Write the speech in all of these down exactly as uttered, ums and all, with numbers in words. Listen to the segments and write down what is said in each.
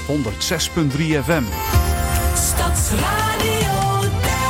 honderd zes punt drie F M. Stadsradio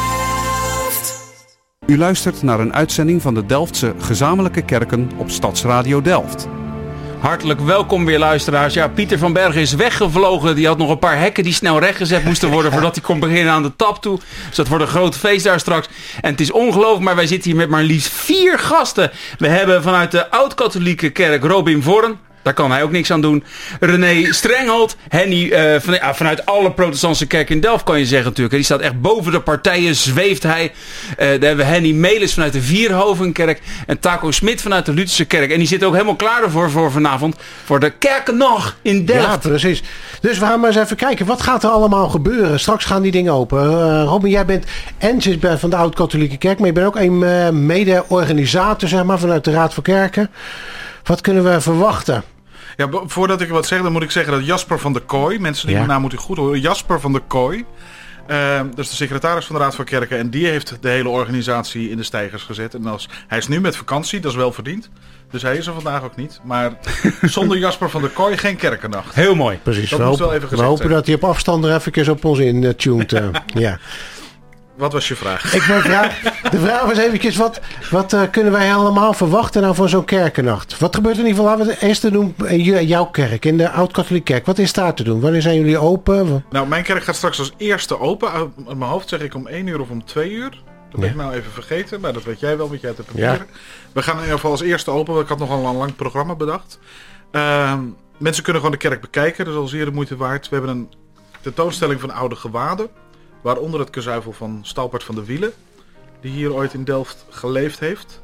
Delft. U luistert naar een uitzending van de Delftse gezamenlijke kerken op Stadsradio Delft. Hartelijk welkom weer luisteraars. Ja, Pieter van Bergen is weggevlogen. Die had nog een paar hekken die snel rechtgezet moesten worden voordat hij kon beginnen aan de tap toe. Dus dat wordt een groot feest daar straks. En het is ongelooflijk, maar wij zitten hier met maar liefst vier gasten. We hebben vanuit de Oud-Katholieke Kerk Robin Vorn. Daar kan hij ook niks aan doen. René Strenghold. Henny, uh, van, ja, vanuit alle protestantse kerken in Delft kan je zeggen natuurlijk. Die staat echt boven de partijen, zweeft hij. Uh, daar hebben we Henny Melis vanuit de Vierhovenkerk. En Taco Smit vanuit de Lutherse kerk. En die zit ook helemaal klaar ervoor voor vanavond. Voor de Kerkennacht in Delft. Ja, precies. Dus we gaan maar eens even kijken. Wat gaat er allemaal gebeuren? Straks gaan die dingen open. Uh, Robin, jij bent en zit bij van de Oud-Katholieke Kerk. Maar je bent ook een uh, mede-organisator, zeg maar, vanuit de Raad van Kerken. Wat kunnen we verwachten? Ja, voordat ik wat zeg, dan moet ik zeggen dat Jasper van der Kooi, mensen die ja. mijn naam moeten goed horen, Jasper van der Kooi, uh, dat is de secretaris van de Raad van Kerken en die heeft de hele organisatie in de steigers gezet. En als, hij is nu met vakantie, dat is wel verdiend, dus hij is er vandaag ook niet. Maar zonder Jasper van der Kooi geen kerkennacht. Heel mooi. Precies, dat we, moet hopen, wel even we gezegd hopen zijn. dat hij op afstand er even op ons in uh, tuned. Uh, ja. Wat was je vraag? Ik ben vraag, de vraag was eventjes, wat, wat uh, kunnen wij allemaal verwachten nou van zo'n kerkennacht? Wat gebeurt er in ieder geval, laten we het eerst doen in jouw kerk, in de Oud-Katholieke Kerk. Wat is daar te doen? Wanneer zijn jullie open? Nou, mijn kerk gaat straks als eerste open. Uit mijn hoofd zeg ik om één uur of om twee uur. Dat ben Ja. ik nou even vergeten, maar dat weet jij wel, want jij hebt de papieren. Ja. We gaan in ieder geval als eerste open, want ik had nogal een lang programma bedacht. Uh, mensen kunnen gewoon de kerk bekijken, dat is al zeer de moeite waard. We hebben een tentoonstelling van oude gewaden. Waaronder het kazuivel van Stalpert van de Wielen. Die hier ooit in Delft geleefd heeft.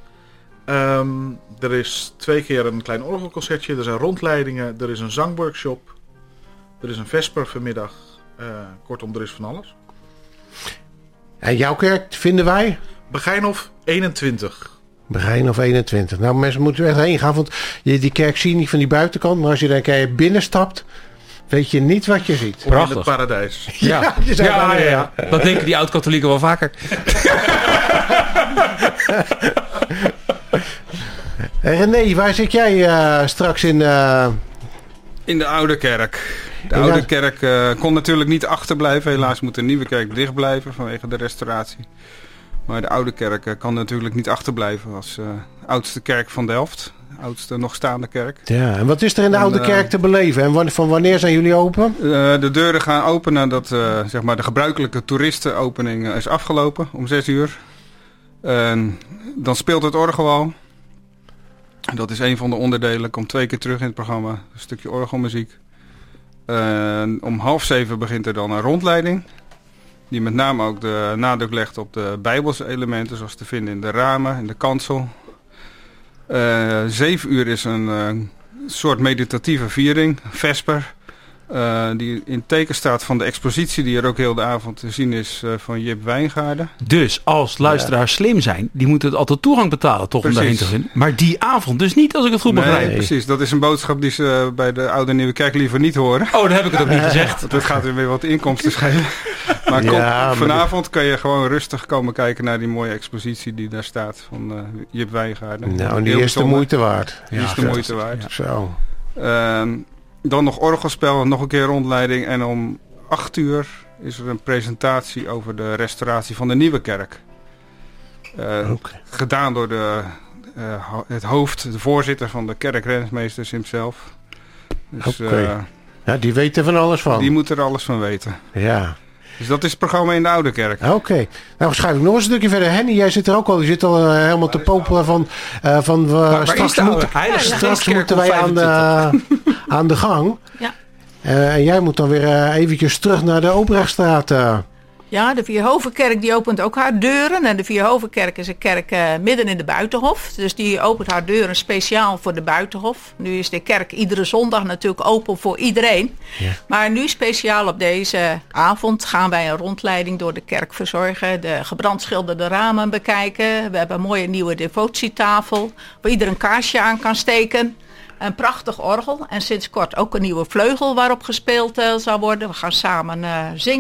Um, er is twee keer een klein orgelconcertje. Er zijn rondleidingen. Er is een zangworkshop. Er is een vesper vanmiddag. Uh, kortom, er is van alles. En jouw kerk vinden wij? Begijnhof eenentwintig. Begijnhof eenentwintig. Nou, mensen moeten er echt heen gaan. Want je die kerk zie je niet van die buitenkant. Maar als je daar een keer binnenstapt, weet je niet wat je ziet. Of in het paradijs. Ja, ja, je zei ja, maar, ja, ja. ja. Dat denken die oud-katholieken wel vaker. René, waar zit jij uh, straks in? Uh... In de Oude Kerk. De In Oude de... Kerk uh, kon natuurlijk niet achterblijven. Helaas moet de Nieuwe Kerk dicht blijven vanwege de restauratie. Maar de Oude Kerk uh, kan natuurlijk niet achterblijven als uh, oudste kerk van Delft. Oudste nog staande kerk. Ja, en wat is er in de en, Oude uh, Kerk te beleven? En van, van wanneer zijn jullie open? Uh, de deuren gaan open nadat uh, zeg maar de gebruikelijke toeristenopening uh, is afgelopen om zes uur. Uh, dan speelt het orgel al. Dat is een van de onderdelen. Komt twee keer terug in het programma. Een stukje orgelmuziek. Uh, om half zeven begint er dan een rondleiding. Die met name ook de nadruk legt op de Bijbelse elementen. Zoals te vinden in de ramen, in de kansel. Uh, zeven uur is een uh, soort meditatieve viering. Vesper. Uh, die in teken staat van de expositie die er ook heel de avond te zien is uh, van Jip Wijngaarden. Dus als luisteraars ja. slim zijn, die moeten het altijd toegang betalen toch precies. om daarheen te gaan. Maar die avond dus niet, als ik het goed nee, begrijp. Precies, dat is een boodschap die ze bij de Oude en Nieuwe Kerk liever niet horen. Oh, dan heb ik het ook niet gezegd. Want dat gaat weer wat inkomsten schelen. Maar, kom, ja, maar vanavond kan je gewoon rustig komen kijken naar die mooie expositie die daar staat van uh, Jip Wijngaarden. Nou, die heel is de bijzonder. moeite waard. Die Ja, is de ja. moeite waard. Ja. Zo. Uh, dan nog orgelspel, nog een keer rondleiding. En om acht uur is er een presentatie over de restauratie van de Nieuwe Kerk. Uh, okay. Gedaan door de, uh, het hoofd, de voorzitter van de kerkrensmeester hemzelf. Dus, Oké. Okay. uh, Ja, die weten van alles van. Die moet er alles van weten. Ja. Dus dat is het programma in de Oude Kerk. Oké. Okay. Nou, schuif ik nog eens een stukje verder. Henny, jij zit er ook al. Je zit al uh, helemaal te popelen van... Uh, van uh, waar, waar straks is moet, ja, straks moeten wij aan de, aan de gang. Ja. Uh, en jij moet dan weer uh, eventjes terug naar de Oprechtstraat. Uh. Ja, de Vierhovenkerk die opent ook haar deuren. En de Vierhovenkerk is een kerk uh, midden in de Buitenhof. Dus die opent haar deuren speciaal voor de Buitenhof. Nu is de kerk iedere zondag natuurlijk open voor iedereen. Ja. Maar nu speciaal op deze avond gaan wij een rondleiding door de kerk verzorgen. De gebrandschilderde ramen bekijken. We hebben een mooie nieuwe devotietafel waar ieder een kaarsje aan kan steken. Een prachtig orgel en sinds kort ook een nieuwe vleugel waarop gespeeld uh, zal worden. We gaan samen uh, zingen.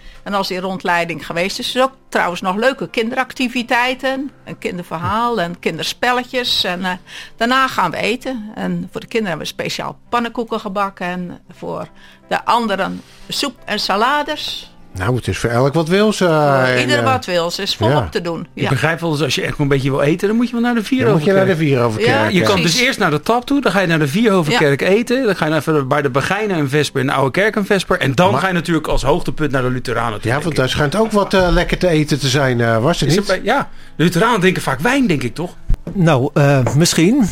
En als die rondleiding geweest is, is er ook trouwens nog leuke kinderactiviteiten. Een kinderverhaal en kinderspelletjes. En uh, daarna gaan we eten. En voor de kinderen hebben we speciaal pannenkoeken gebakken. En voor de anderen soep en salades. Nou, het is voor elk wat wils. Uh, Voor ieder en, uh, wat wils is volop ja. te doen. Ik Ja. begrijp wel, dus als je echt een beetje wil eten, dan moet je wel naar de Dan moet je Vierhovenkerk. naar de Vierhovenkerk. Ja, Je kan Precies. dus eerst naar de tap toe, dan ga je naar de Vierhovenkerk eten. Dan ga je even bij de Begijnen en Vesper in de Oude Kerk en Vesper. En dan Maar- ga je natuurlijk als hoogtepunt naar de Lutheranen toe. Ja, want daar schijnt ook wat uh, lekker te eten te zijn, uh, was het Is niet? er bij- ja, de Lutheranen drinken vaak wijn, denk ik toch? Nou, uh, misschien.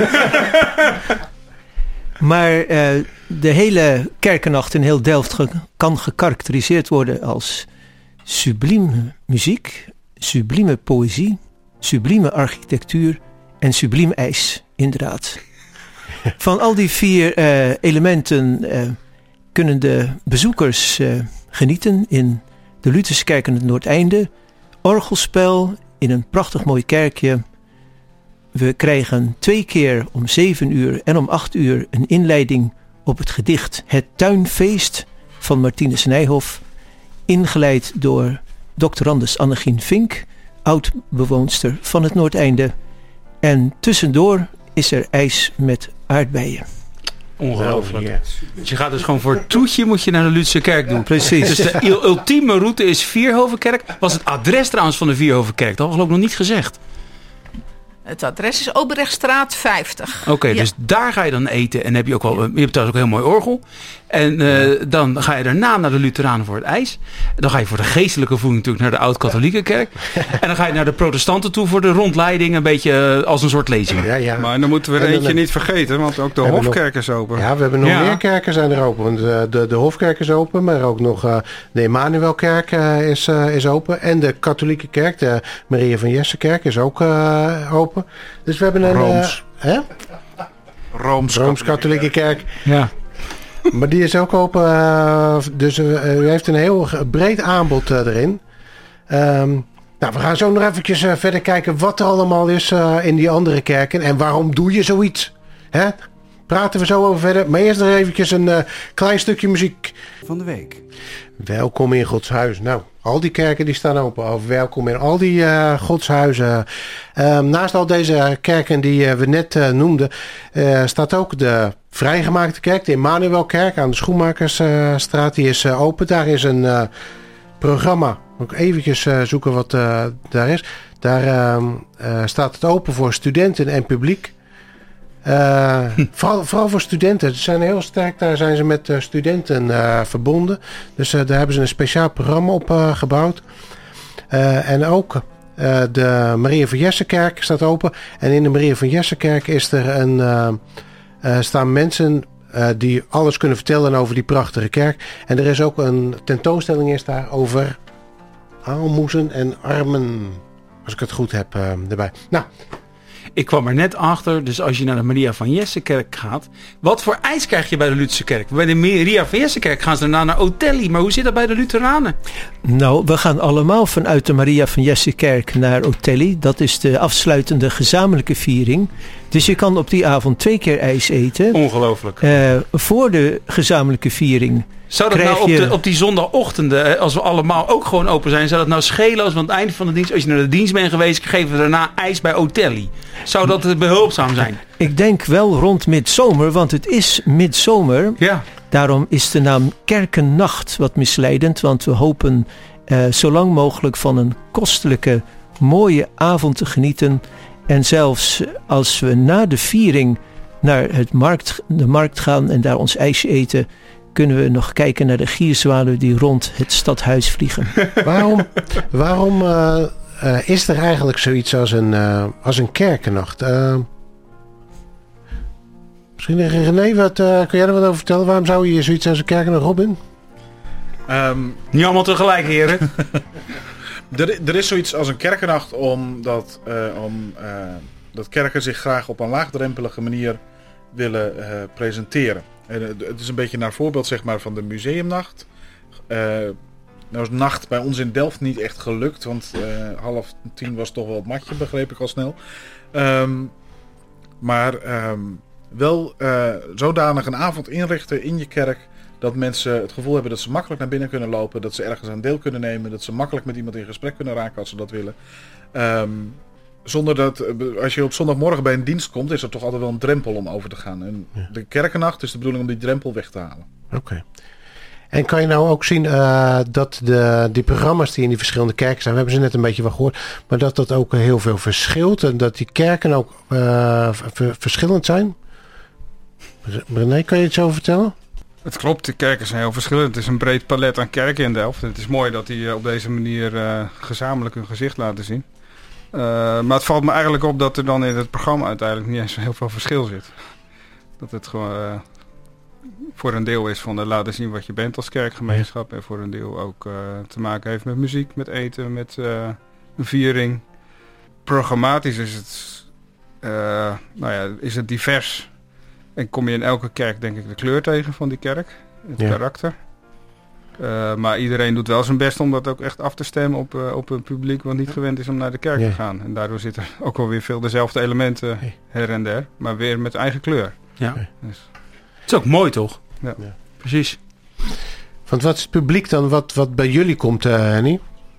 Maar uh, de hele kerkennacht in heel Delft ge- kan gekarakteriseerd worden als sublieme muziek, sublieme poëzie, sublieme architectuur en subliem ijs, inderdaad. Van al die vier uh, elementen uh, kunnen de bezoekers uh, genieten in de Lutherse kerk in het Noordeinde. Orgelspel in een prachtig mooi kerkje. We krijgen twee keer om zeven uur en om acht uur een inleiding op het gedicht Het Tuinfeest van Martinus Nijhoff. Ingeleid door doctorandus Annegien Vink, oud-bewoonster van het Noordeinde. En tussendoor is er ijs met aardbeien. Ongelooflijk. Ja. Dus je gaat dus gewoon voor het toetje moet je naar de Lutherse kerk doen. Precies. Dus de il- ultieme route is Vierhovenkerk. Was het adres trouwens van de Vierhovenkerk? Dat was geloof ik nog niet gezegd. Het adres is Obrechtstraat vijftig. Oké, Ja. dus daar ga je dan eten. En heb je ook wel, je hebt trouwens ook een heel mooi orgel. En uh, dan ga je daarna naar de Lutheranen voor het ijs. Dan ga je voor de geestelijke voeding natuurlijk naar de Oud-Katholieke kerk. En dan ga je naar de protestanten toe voor de rondleiding. Een beetje uh, als een soort lezing. Ja, ja. Maar dan moeten we er En dan- eentje niet vergeten, want ook de Hebben we Hofkerk is open. Ja, we hebben nog Ja. meer kerken zijn er open. Want, uh, de, de Hofkerk is open, maar ook nog uh, de Emmanuelkerk uh, is, uh, is open. En de katholieke kerk, de Maria van Jessenkerk, is ook uh, open. Dus we hebben een... Rooms. Uh, hè? Rooms. Rooms-katholieke kerk. Ja. Maar die is ook open. Uh, dus uh, u heeft een heel breed aanbod uh, erin. Um, nou, we gaan zo nog eventjes uh, verder kijken wat er allemaal is uh, in die andere kerken. En waarom doe je zoiets? Hè? Praten we zo over verder. Maar eerst nog eventjes een uh, klein stukje muziek. Van de week. Welkom in Gods huis. Nou, al die kerken die staan open. Of welkom in al die uh, godshuizen. Uh, naast al deze kerken die uh, we net uh, noemden, uh, staat ook de vrijgemaakte kerk, de Emmanuelkerk aan de Schoenmakersstraat. Die is uh, open. Daar is een uh, programma. Moet ik eventjes uh, zoeken wat uh, daar is. Daar uh, uh, staat het open voor studenten en publiek. Uh, vooral, vooral voor studenten. Ze zijn heel sterk, daar zijn ze met uh, studenten uh, verbonden. Dus uh, daar hebben ze een speciaal programma op uh, gebouwd. Uh, en ook uh, de Maria van Jessenkerk staat open. En in de Maria van Jessenkerk is er een, uh, uh, staan mensen uh, die alles kunnen vertellen over die prachtige kerk. En er is ook een tentoonstelling is daar over aalmoezen en armen. Als ik het goed heb uh, erbij. Nou, Ik kwam er net achter, dus als je naar de Maria van Jessenkerk gaat. Wat voor ijs krijg je bij de Lutherse kerk? Bij de Maria van Jessenkerk gaan ze daarna naar Otelli. Maar hoe zit dat bij de Lutheranen? Nou, we gaan allemaal vanuit de Maria van Jessenkerk naar Otelli. Dat is de afsluitende gezamenlijke viering. Dus je kan op die avond twee keer ijs eten. Ongelooflijk. Uh, voor de gezamenlijke viering. Zou dat krijg nou op, je- de, op die zondagochtenden, hè, als we allemaal ook gewoon open zijn, zou dat nou schelen als we aan het einde van de dienst, als je naar de dienst bent geweest, geven we daarna ijs bij Otelli? Zou dat uh, behulpzaam zijn? Ik denk wel rond midzomer, want het is midzomer. Ja. Daarom is de naam Kerkennacht wat misleidend. Want we hopen uh, zo lang mogelijk van een kostelijke, mooie avond te genieten. En zelfs als we na de viering naar het markt, de markt gaan en daar ons ijsje eten, kunnen we nog kijken naar de gierzwaluwen die rond het stadhuis vliegen. waarom, waarom uh, uh, is er eigenlijk zoiets als een, uh, als een kerkennacht? Uh, misschien René, wat, uh, kun jij er wat over vertellen? Waarom zou je zoiets als een kerkennacht, Robin? Um, Niet allemaal tegelijk, heren. er, er is zoiets als een kerkennacht omdat uh, om, uh, dat kerken zich graag op een laagdrempelige manier willen uh, presenteren. En, uh, het is een beetje naar voorbeeld zeg maar, van de museumnacht. Uh, nou is nacht bij ons in Delft niet echt gelukt, want uh, half tien was toch wel het matje, begreep ik al snel. Um, maar um, wel uh, zodanig een avond inrichten in je kerk Dat mensen het gevoel hebben dat ze makkelijk naar binnen kunnen lopen. Dat ze ergens aan deel kunnen nemen. Dat ze makkelijk met iemand in gesprek kunnen raken als ze dat willen. Um, zonder dat, als je op zondagmorgen bij een dienst komt, is er toch altijd wel een drempel om over te gaan. En Ja. de kerkennacht is de bedoeling om die drempel weg te halen. Oké. Okay. En kan je nou ook zien uh, dat de, die programma's die in die verschillende kerken zijn, we hebben ze net een beetje wel gehoord, maar dat dat ook heel veel verschilt en dat die kerken ook uh, v- verschillend zijn? René, kan je het zo vertellen? Het klopt, de kerken zijn heel verschillend. Het is een breed palet aan kerken in Delft. En het is mooi dat die op deze manier uh, gezamenlijk hun gezicht laten zien. Uh, maar het valt me eigenlijk op dat er dan in het programma uiteindelijk niet eens heel veel verschil zit. Dat het gewoon uh, voor een deel is van uh, laten zien wat je bent als kerkgemeenschap. En voor een deel ook uh, te maken heeft met muziek, met eten, met uh, een viering. Programmatisch is het, uh, nou ja, is het divers. En kom je in elke kerk denk ik de kleur tegen van die kerk. Het ja. karakter. Uh, maar iedereen doet wel zijn best om dat ook echt af te stemmen op, uh, op een publiek wat niet gewend is om naar de kerk ja. te gaan. En daardoor zitten ook wel weer veel dezelfde elementen her en der. Maar weer met eigen kleur. Ja. Dus. Het is ook mooi toch? Ja. Ja. Precies. Want wat is het publiek dan wat, wat bij jullie komt, uh, Henny?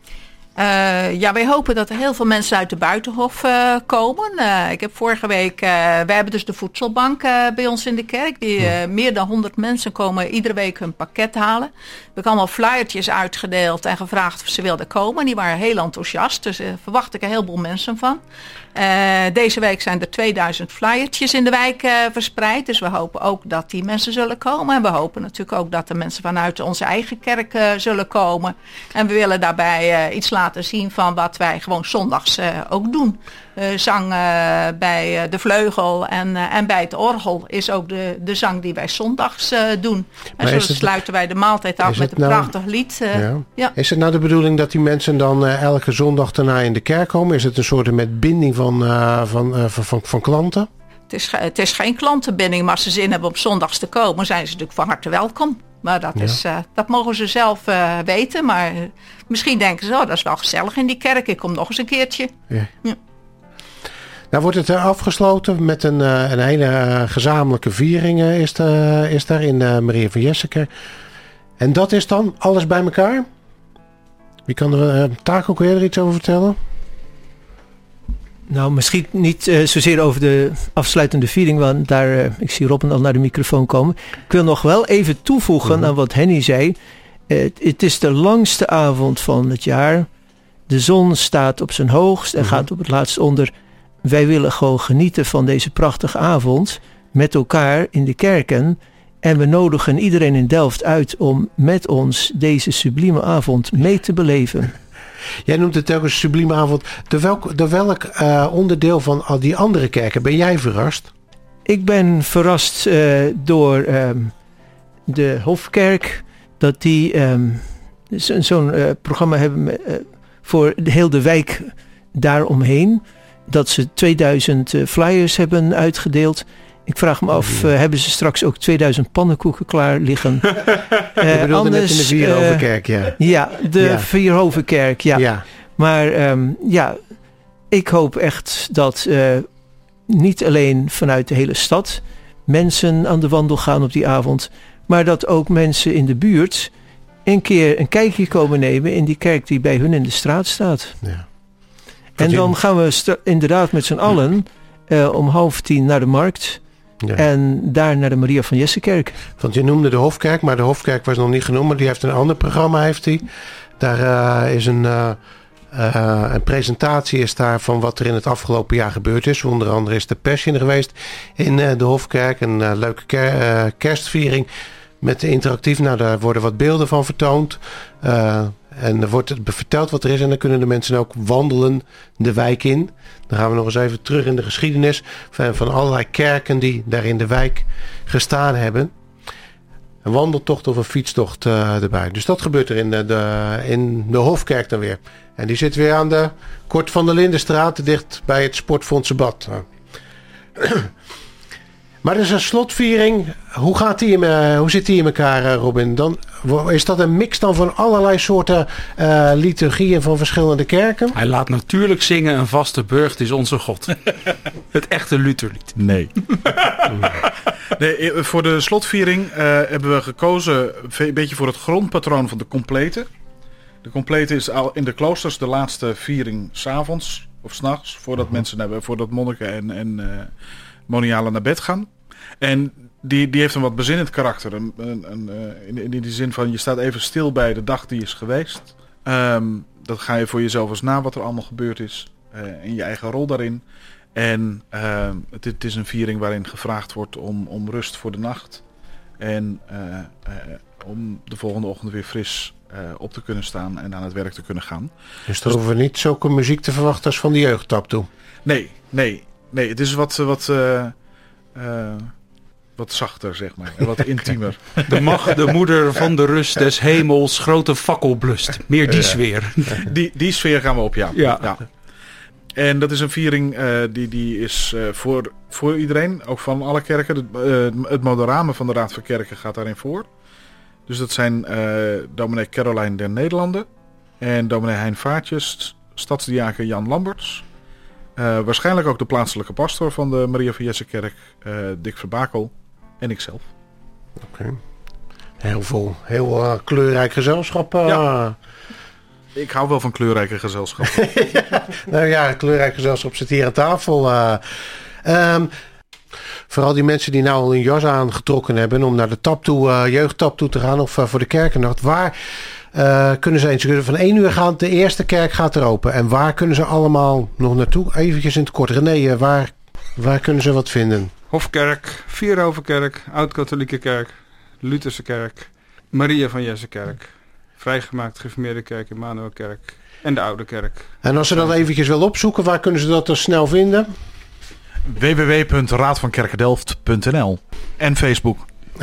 Uh, ja, wij hopen dat er heel veel mensen uit de Buitenhof uh, komen. Uh, ik heb vorige week, uh, wij hebben dus de voedselbank uh, bij ons in de kerk. Die uh, meer dan honderd mensen komen iedere week hun pakket halen. We hebben allemaal flyertjes uitgedeeld en gevraagd of ze wilden komen. Die waren heel enthousiast, dus daar uh, verwacht ik een heleboel mensen van. Uh, deze week zijn er tweeduizend flyertjes in de wijk uh, verspreid. Dus we hopen ook dat die mensen zullen komen. En we hopen natuurlijk ook dat de mensen vanuit onze eigen kerk uh, zullen komen. En we willen daarbij uh, iets laten zien van wat wij gewoon zondags uh, ook doen. Uh, zang uh, bij uh, de vleugel en, uh, en bij het orgel is ook de, de zang die wij zondags uh, doen. En zo het, sluiten wij de maaltijd af met een nou, prachtig lied. Uh, ja. Ja. Is het nou de bedoeling dat die mensen dan uh, elke zondag daarna in de kerk komen? Is het een soort met binding van, uh, van, uh, van, van, van klanten? Het is, het is geen klantenbinding, maar als ze zin hebben om zondags te komen, zijn ze natuurlijk van harte welkom. Maar dat, Ja. is, uh, dat mogen ze zelf uh, weten. Maar uh, misschien denken ze, oh, dat is wel gezellig in die kerk. Ik kom nog eens een keertje. Ja. Ja. Nou wordt het uh, afgesloten met een, uh, een hele uh, gezamenlijke viering uh, is, de, is daar in de Maria van Jessekerk. En dat is dan alles bij elkaar? Wie kan er, uh, Taco, kun je er iets over vertellen? Nou, misschien niet uh, zozeer over de afsluitende viering, want daar, uh, ik zie Robin al naar de microfoon komen. Ik wil nog wel even toevoegen Mm-hmm. aan wat Henny zei. Uh, het is de langste avond van het jaar. De zon staat op zijn hoogst en Mm-hmm. gaat op het laatst onder. Wij willen gewoon genieten van deze prachtige avond met elkaar in de kerken. En we nodigen iedereen in Delft uit om met ons deze sublieme avond mee te beleven. Jij noemt het ook een sublieme avond. Door welk, door welk uh, onderdeel van al die andere kerken ben jij verrast? Ik ben verrast uh, door um, de Hofkerk. Dat die um, zo, zo'n uh, programma hebben uh, voor de, heel de wijk daaromheen. Dat ze tweeduizend uh, flyers hebben uitgedeeld. Ik vraag me af, uh, hebben ze straks ook tweeduizend pannenkoeken klaar liggen? uh, Je bedoelde net in de Vierhovenkerk, ja. Uh, ja, de ja. Vierhovenkerk, ja. ja. Maar um, ja, ik hoop echt dat uh, niet alleen vanuit de hele stad mensen aan de wandel gaan op die avond, maar dat ook mensen in de buurt een keer een kijkje komen nemen in die kerk die bij hun in de straat staat. Ja. En dan gaan we st- inderdaad met z'n allen uh, om half tien naar de markt. Ja. En daar naar de Maria van Jessekerk. Want je noemde de Hofkerk, maar de Hofkerk was nog niet genoemd. Maar die heeft een ander programma. Heeft hij. Daar uh, is een, uh, uh, een presentatie is daar van wat er in het afgelopen jaar gebeurd is. Onder andere is de Passion geweest in uh, de Hofkerk. Een uh, leuke ker- uh, kerstviering met interactief. Nou, daar worden wat beelden van vertoond. Uh, en er wordt verteld wat er is. En dan kunnen de mensen ook wandelen de wijk in. Dan gaan we nog eens even terug in de geschiedenis van, van allerlei kerken die daar in de wijk gestaan hebben. Een wandeltocht of een fietstocht uh, erbij. Dus dat gebeurt er in de, de, in de Hofkerk dan weer. En die zit weer aan de Kort van der Lindenstraat, dicht bij het Sportfondsenbad. Maar dus een slotviering, hoe, gaat die in, uh, hoe zit die in elkaar, uh, Robin? Dan, is dat een mix dan van allerlei soorten uh, liturgieën van verschillende kerken? Hij laat natuurlijk zingen een vaste burcht is onze God. Het echte Lutherlied. Nee. nee. Voor de slotviering uh, hebben we gekozen een beetje voor het grondpatroon van de complete. De complete is al in de kloosters de laatste viering 's avonds of 's nachts, voordat uh-huh. mensen hebben, voordat monniken en, en uh, monialen naar bed gaan. En die, die heeft een wat bezinnend karakter. Een, een, een, in, in die zin van je staat even stil bij de dag die is geweest. Um, dat ga je voor jezelf eens na wat er allemaal gebeurd is. Uh, en je eigen rol daarin. En uh, het, het is een viering waarin gevraagd wordt om, om rust voor de nacht. En uh, uh, om de volgende ochtend weer fris uh, op te kunnen staan en aan het werk te kunnen gaan. Dus daar hoeven we niet zulke muziek te verwachten als van de jeugdtap toe? Nee, nee, nee. Het is wat... wat uh, uh, Wat zachter, zeg maar. En wat intiemer. De macht, de moeder van de rust des hemels, grote fakkel blust. Meer die sfeer. Die, die sfeer gaan we op, ja. ja. ja. En dat is een viering uh, die, die is uh, voor, voor iedereen. Ook van alle kerken. Het, uh, het moderamen van de Raad van Kerken gaat daarin voor. Dus dat zijn uh, dominee Caroline der Nederlanden. En dominee Hein Vaartjes. Stadsdiaken Jan Lamberts. Uh, waarschijnlijk ook de plaatselijke pastor van de Maria van Jessekerk. Uh, Dick Verbakel. En ikzelf. Oké. Okay. Heel veel, heel uh, kleurrijk gezelschap. Uh. Ja. Ik hou wel van kleurrijke gezelschap. ja, nou ja, kleurrijk gezelschap zit hier aan tafel. Uh, um, vooral die mensen die nou al een jas aangetrokken hebben om naar de tap toe, uh, jeugdtap toe te gaan of uh, voor de kerkennacht. Waar uh, kunnen ze eens? Ze kunnen van één uur gaan, de eerste kerk gaat er open. En waar kunnen ze allemaal nog naartoe? Eventjes in het kort. René, uh, waar, waar kunnen ze wat vinden? Hofkerk, Vierhovenkerk, Oud-Katholieke Kerk, Lutherse Kerk, Maria van Jessekerk, Vrijgemaakt Gereformeerde Kerk, Immanuelkerk en de Oude Kerk. En als ze dat eventjes willen opzoeken, waar kunnen ze dat dan snel vinden? w w w punt raad van kerkendelft punt n l en Facebook.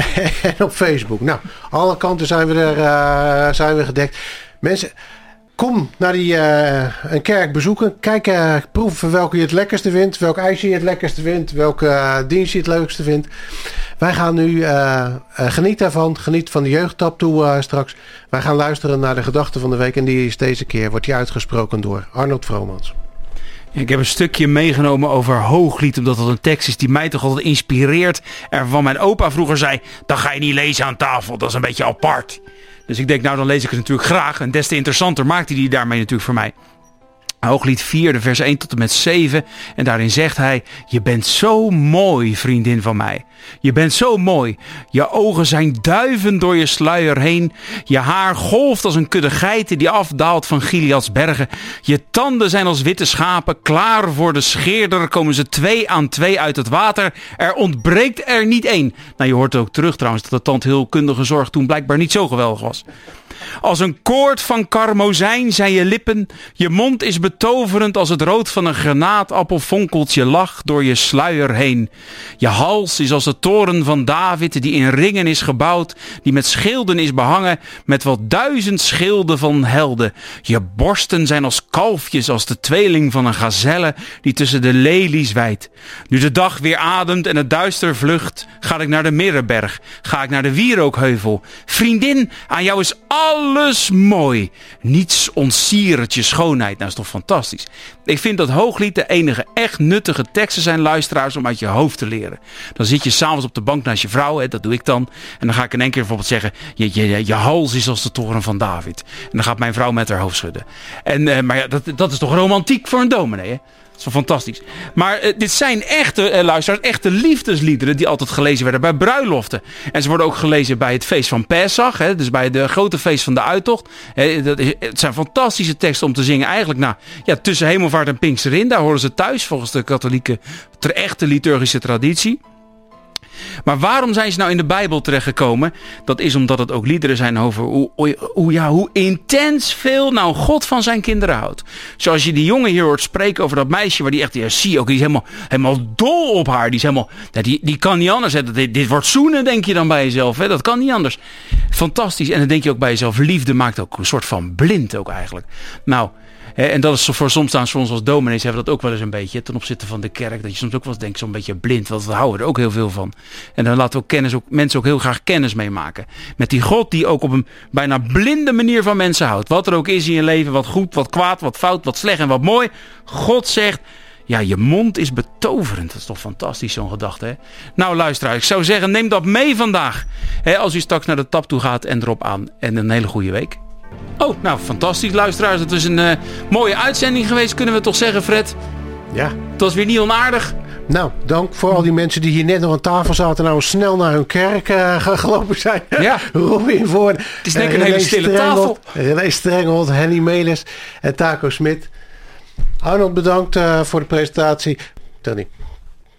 En op Facebook. Nou, alle kanten zijn we er uh, zijn we gedekt. Mensen, kom naar die uh, een kerk bezoeken. Kijk, uh, proeven welke je het lekkerste vindt. Welk ijsje je het lekkerste vindt. Welke uh, dienst je het leukste vindt. Wij gaan nu uh, uh, geniet daarvan. Geniet van de jeugdtap toe uh, straks. Wij gaan luisteren naar de gedachte van de week. En die is deze keer wordt die uitgesproken door Arnold Vromans. Ik heb een stukje meegenomen over Hooglied, omdat dat een tekst is die mij toch altijd inspireert. En van mijn opa vroeger zei, dan ga je niet lezen aan tafel, dat is een beetje apart. Dus ik denk, nou dan lees ik het natuurlijk graag. En des te interessanter maakt hij die daarmee natuurlijk voor mij. Hooglied vier, de vers één tot en met zeven. En daarin zegt hij, je bent zo mooi, vriendin van mij. Je bent zo mooi. Je ogen zijn duiven door je sluier heen. Je haar golft als een kudde geiten die afdaalt van Gileads bergen. Je tanden zijn als witte schapen. Klaar voor de scheerder komen ze twee aan twee uit het water. Er ontbreekt er niet één. Nou, je hoort ook terug trouwens dat de tandheelkundige zorg toen blijkbaar niet zo geweldig was. Als een koord van karmozijn zijn je lippen. Je mond is betoverend als het rood van een granaatappel fonkelt je lach door je sluier heen. Je hals is als de toren van David die in ringen is gebouwd, die met schilden is behangen, met wel duizend schilden van helden. Je borsten zijn als kalfjes, als de tweeling van een gazelle die tussen de lelies wijdt. Nu de dag weer ademt en het duister vlucht, ga ik naar de Mirrenberg, ga ik naar de Wierookheuvel. Vriendin, aan jou is alles mooi. Niets ontsiert je schoonheid. Nou, is toch fantastisch. Ik vind dat Hooglied de enige echt nuttige teksten zijn, luisteraars, om uit je hoofd te leren. Dan zit je s'avonds op de bank naast je vrouw, hè, dat doe ik dan. En dan ga ik in één keer bijvoorbeeld zeggen, je, je, je hals is als de toren van David. En dan gaat mijn vrouw met haar hoofd schudden. En, uh, maar ja, dat, dat is toch romantiek voor een dominee, hè? Dat is wel fantastisch. Maar uh, dit zijn echte, uh, luisteraars, echte liefdesliederen die altijd gelezen werden bij bruiloften. En ze worden ook gelezen bij het feest van Pesach, hè, dus bij de grote feest van de uittocht. Hè, dat is, het zijn fantastische teksten om te zingen eigenlijk nou, ja, tussen hemelvaart en Pinkster in. Daar horen ze thuis volgens de katholieke, echte liturgische traditie. Maar waarom zijn ze nou in de Bijbel terechtgekomen? Dat is omdat het ook liederen zijn over hoe, hoe, hoe, ja, hoe intens veel nou God van zijn kinderen houdt. Zoals je die jongen hier hoort spreken over dat meisje, waar die echt, ja, zie je ook, die is helemaal, helemaal dol op haar. Die is helemaal, ja, die, die kan niet anders. Hè. Dit, dit wordt zoenen, denk je dan bij jezelf. Hè. Dat kan niet anders. Fantastisch. En dan denk je ook bij jezelf, liefde maakt ook een soort van blind ook eigenlijk. Nou, hè, en dat is voor soms staan voor ons als dominees hebben we dat ook wel eens een beetje ten opzichte van de kerk. Dat je soms ook wel eens denkt, zo'n beetje blind. Want we houden er ook heel veel van. En dan laten we ook kennis, ook, mensen ook heel graag kennis mee maken. Met die God die ook op een bijna blinde manier van mensen houdt. Wat er ook is in je leven, wat goed, wat kwaad, wat fout, wat slecht en wat mooi. God zegt, ja, je mond is betoverend. Dat is toch fantastisch, zo'n gedachte, hè? Nou, luisteraar, ik zou zeggen, neem dat mee vandaag. Hè, als u straks naar de tap toe gaat en erop aan. En een hele goede week. Oh, nou, fantastisch, luisteraars. Het is een uh, mooie uitzending geweest, kunnen we toch zeggen, Fred? Ja. Het was weer niet onaardig. Nou, dank voor al die mensen die hier net nog aan tafel zaten. Nou snel naar hun kerk uh, gelopen zijn. Ja. Robin voor. Het is denk ik een hele stille tafel. René Strenghold, Henny Melis en Taco Smit. Arnold, bedankt uh, voor de presentatie. Tony.